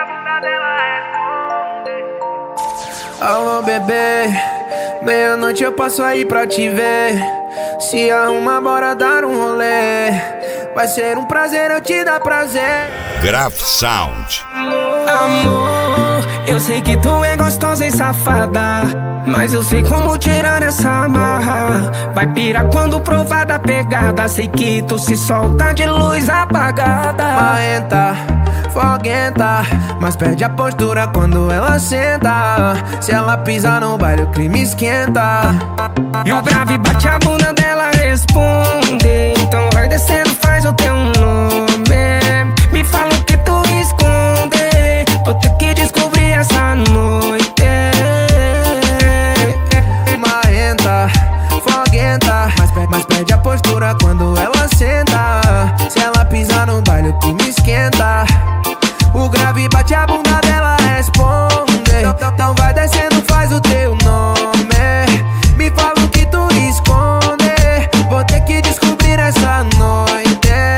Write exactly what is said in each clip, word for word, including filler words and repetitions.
bunda dela responde. Alô bebê, meia-noite eu passo aí pra te ver. Se arruma, bora dar um rolê. Vai ser um prazer eu te dar prazer. Graf Sound. Amor, eu sei que tu é gostosa e safada, mas eu sei como tirar essa amarra. Vai pirar quando provar da pegada. Sei que tu se solta de luz apagada. Marrenta, foguenta, mas perde a postura quando ela senta. Se ela pisar no baile o crime esquenta. E o grave bate a bunda dela responde. Então vai descendo, faz o teu nome. Me fala o que tu esconde. Vou ter que descobrir essa noite. Marrenta, foguenta, mas, per mas perde a postura quando ela senta. Se ela pisar no baile o crime esquenta. O grave bate a bunda dela responde. Então vai descendo, faz o teu nome. Me fala o que tu esconde. Vou ter que descobrir essa noite.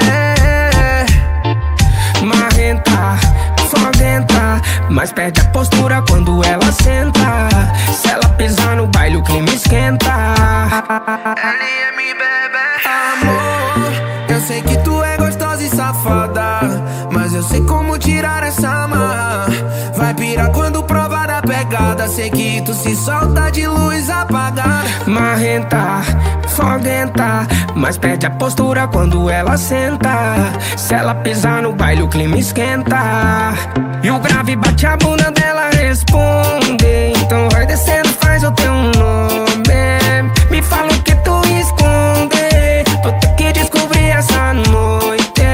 Marrenta, foguenta, mas perde a postura quando ela senta. Se ela pisar no baile o clima esquenta. L M, bebê. Amor, eu sei que tu é gostosa e safada, mas eu sei como tirar essa amarra. Vai pirar quando provar da pegada. Sei que tu se solta de luz apagada. Marrenta, foguenta, mas perde a postura quando ela senta. Se ela pisar no baile o clima esquenta. E o grave bate a bunda dela responde. Então vai descendo, faz o teu nome. Me fala o que tu esconde. Vou ter que descobrir essa noite.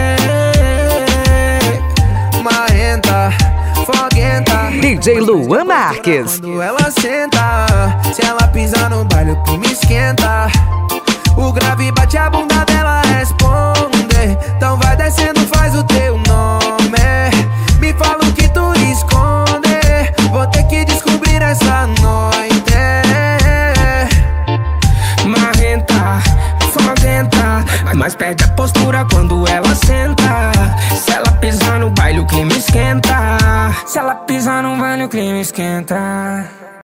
Marrenta, foguenta, D J Luan Marques. quando ela senta. Se ela pisar no baile o clima esquenta. O grave bate a bunda dela responde. Então vai descendo, faz o teu nome. Me fala o que tu esconde. Vou ter que descobrir essa noite. Marrenta, foguenta, mas perde a postura quando ela senta. Se ela pisar no baile o clima esquenta. Se ela pisar no baile o clima esquenta.